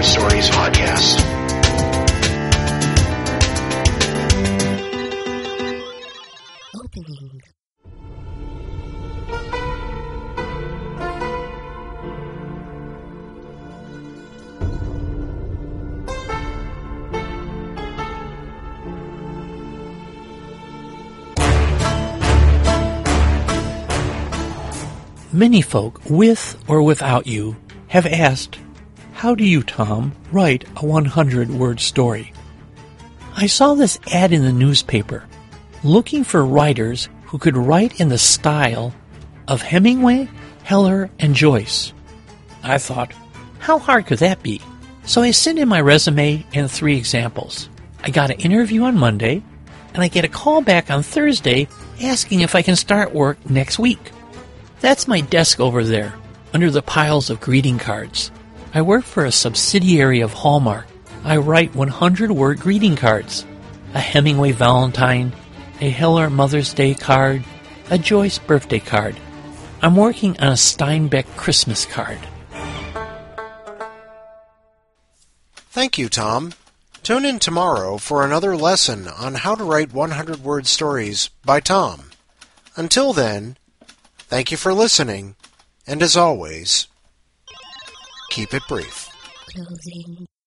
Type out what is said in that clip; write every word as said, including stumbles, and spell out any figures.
Word Stories podcast. Opening. Many folk, with or without you, have asked, how do you, Tom, write a one hundred word story? I saw this ad in the newspaper, looking for writers who could write in the style of Hemingway, Heller, and Joyce. I thought, how hard could that be? So I sent in my resume and three examples. I got an interview on Monday, and I get a call back on Thursday asking if I can start work next week. That's my desk over there, under the piles of greeting cards. I work for a subsidiary of Hallmark. I write one hundred word greeting cards. A Hemingway Valentine, a Heller Mother's Day card, a Joyce birthday card. I'm working on a Steinbeck Christmas card. Thank you, Tom. Tune in tomorrow for another lesson on how to write one hundred word stories by Tom. Until then, thank you for listening, and as always, keep it brief. Closing.